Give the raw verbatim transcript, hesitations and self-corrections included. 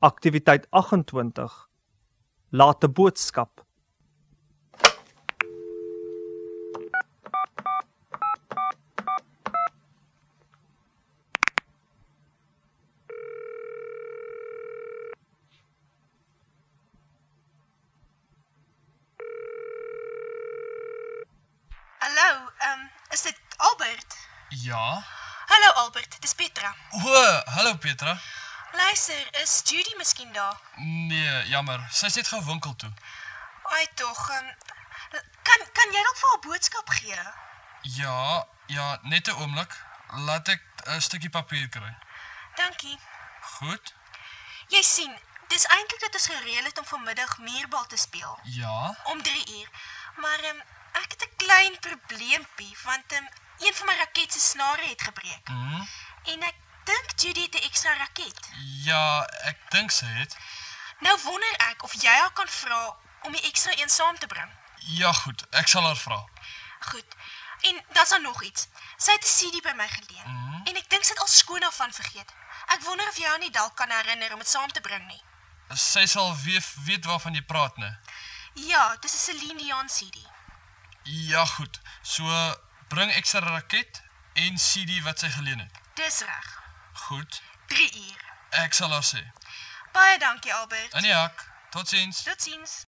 Aktiwiteit agt en twintig. Laat 'n boodskap. Hallo, um, is dit Albert? Ja? Hallo Albert, dis Petra. O, hallo Petra. Luister, is Judy miskien daar? Nee, jammer, sy is net gou winkel toe. Ai tog, um, kan, kan jy dalk vir haar boodskap gee? Ja, ja, net 'n oomblik. Laat ek 'n stukkie papier kry. Dankie. Goed? Jy sien, dis eintlik dat ons gereël het om vanmiddag muurbal te speel. Ja? Om drie uur. Maar um, ek het 'n klein probleempie, want um, een van my raket se snare het gebreek. Mhm. En ek dink Judy het 'n ekstra raket. Ja, ek dink sy het. Nou wonder ek of jy haar kan vra om die ekstra een saam te bring. Ja, goed, ek sal haar vra. Goed. En dan's daar nog iets. Sy het 'n C D by my geleen. Mhm. En ek dink sy het al skoon daarvan vergeet. Ek wonder of jy haar nie dalk kan herinner om dit saam te bring nie. Sy sal weet, weet waarvan jy praat, né? Ja, dis 'n Celine Dion C D. Ja, goed. So, bring ekstra raket en C D wat sy geleen het. Dis reg. Goed. drie uur. Ek sal haar sê. Baie dankie Albert. In die hak. Totsiens. Totsiens.